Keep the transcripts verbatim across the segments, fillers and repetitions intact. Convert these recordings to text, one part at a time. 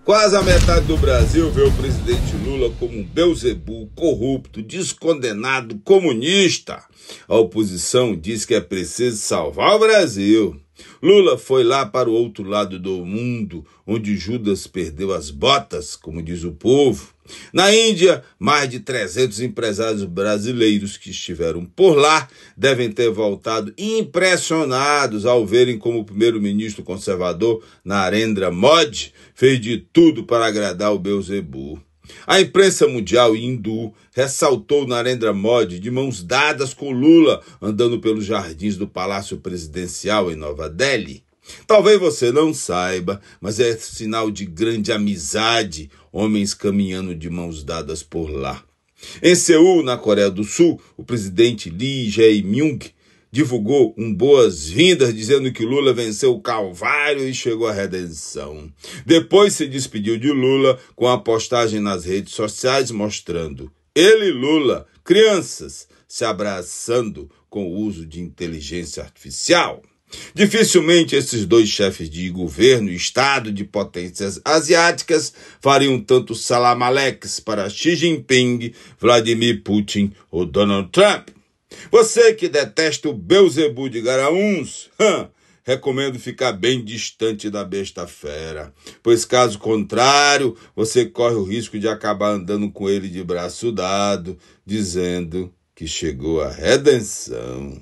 Quase a metade do Brasil vê o presidente Lula como um Beelzebub, corrupto, descondenado, comunista. A oposição diz que é preciso salvar o Brasil. Lula foi lá para o outro lado do mundo, onde Judas perdeu as botas, como diz o povo. Na Índia, mais de trezentos empresários brasileiros que estiveram por lá devem ter voltado impressionados ao verem como o primeiro-ministro conservador Narendra Modi fez de tudo para agradar o Beelzebub. A imprensa mundial hindu ressaltou Narendra Modi de mãos dadas com Lula, andando pelos jardins do Palácio Presidencial em Nova Delhi. Talvez você não saiba, mas é sinal de grande amizade, homens caminhando de mãos dadas por lá. Em Seul, na Coreia do Sul, o presidente Lee Jae-myung divulgou um boas-vindas, dizendo que Lula venceu o Calvário e chegou à redenção. Depois se despediu de Lula com a postagem nas redes sociais mostrando ele e Lula, crianças, se abraçando com o uso de inteligência artificial. Dificilmente esses dois chefes de governo e Estado de potências asiáticas fariam tanto salam aleiks para Xi Jinping, Vladimir Putin ou Donald Trump. Você que detesta o Beelzebub de Garanhuns, hum, recomendo ficar bem distante da besta fera, pois caso contrário, você corre o risco de acabar andando com ele de braço dado, dizendo que chegou a redenção.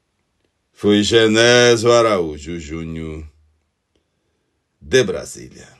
Foi Genésio Araújo Júnior, de Brasília.